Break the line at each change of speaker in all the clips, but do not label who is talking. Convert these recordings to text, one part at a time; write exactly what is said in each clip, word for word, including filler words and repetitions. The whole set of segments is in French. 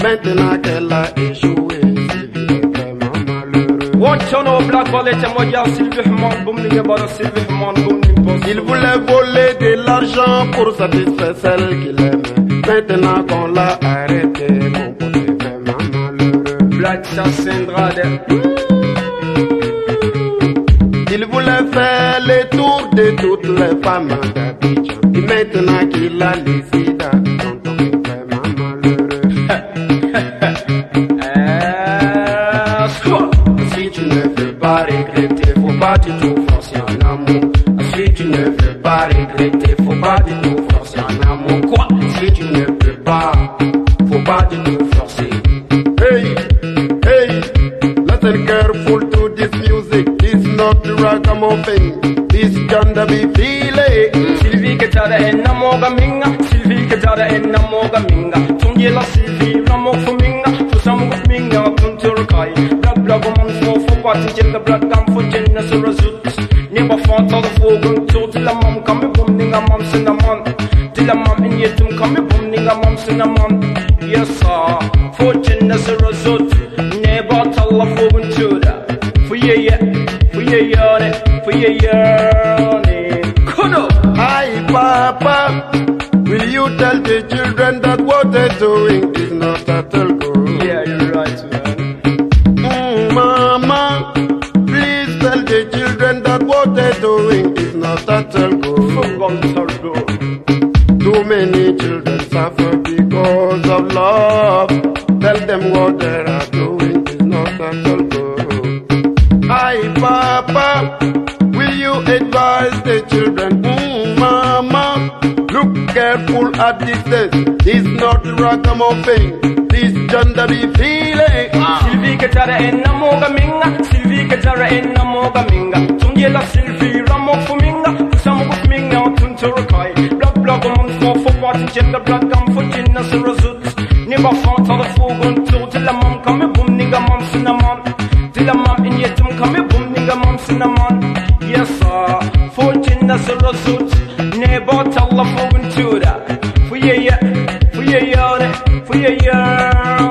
Maintenant qu'elle a échoué, Sylvie est vraiment malheureux. Il voulait voler de l'argent pour satisfaire celle qu'il aimait. Maintenant qu'on l'a arrêté, mon pote est vraiment malheureux. Il voulait faire le tour de toutes les femmes d'Abidjan. Et maintenant qu'il a les sida, tonton est vraiment malheureux. Si tu ne veux pas regretter, faut pas du tout forcer en amour. Si tu ne veux pas regretter, faut pas du tout forcer en amour. Quoi? Si tu ne peux pas, faut pas du tout forcer. Hey, hey, listen careful to this music. This not ragamuffin. This gonna be feeling.
Sylvie que t'as en amoga minga, Sylvie que t'as en amoga minga. Tungi la Sylvie, ramo fuminga, fusamu minga, tunturkai. Blag blag man for for party, jenga blag gam for jenna surazut. Never fought all the fogun to till la mom come boom ninga mom cinnamon. Till la mom in yetum come boom ninga mom cinnamon. Yes sir, for jenna surazut. Never tell la fogun to that. For yeah yeah, for yeah yeah, for yeah yeah.
Hi Papa, will you tell the children that what they're doing is not at all good?
Yeah, you're right, man.
Mm, Mama, please tell the children that what they're doing is not at all good. Too many children suffer because of love. Tell them what they are doing is not at all good. Hi Papa, will you advise the children? Mm, Mama, look careful at this test. It's not ragamuffin. This gender be feeling.
Sylvie que t'as en amoga minga, Sylvie que t'as en amoga minga. Tungi la Sylvie ramo fuminga, fusamu minga tunturukai. Blag blag man for for party, jenga blag gam for jenna surazut. Never fought all the fogun to till la mom come boom ninga mom cinnamon. Till la mom in yetum come boom ninga mom cinnamon. Yes sir, for jenna surazut. Never tell la fogun to that. For yeah yeah, for yeah yeah, for yeah yeah.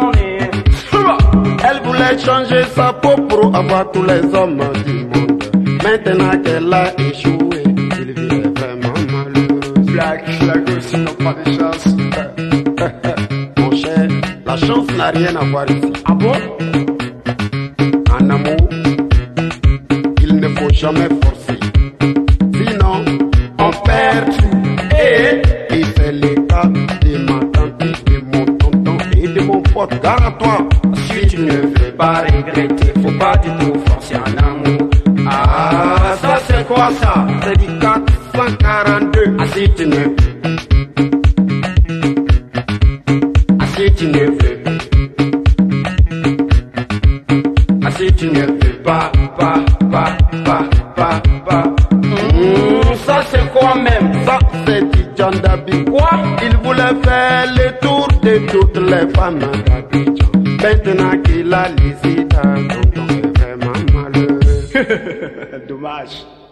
Elle voulait changer sa peau pour avoir tous les hommes du monde. Maintenant qu'elle a échoué, Sylvie est vraiment malheureuse.
Black, black aussi n'a pas de chance.
Mon cher, la chance n'a rien à voir ici.
Ah bon?
En amour, il ne faut jamais forcer. Sinon, on perd tout. Et, et c'est le cas de ma tante, de mon tonton et de mon pote. Gare à toi.
Si tu ne veux pas regretter, faut pas du tout forcer en amour.
Ah, ça c'est quoi ça? C'est du quatre cent quarante-deux. Ah, si tu ne Ah, si tu ne veux Ah, si tu ne veux pas, pas, pas, pas, pas, pas.
Mmh, ça c'est quoi même?
Ça c'est du Jandabi.
Quoi?
Il voulait faire le tour de toutes les femmes d'Abidjan. Maintenant qu'il a les sida, tonton est vraiment malheureux.
Dommage.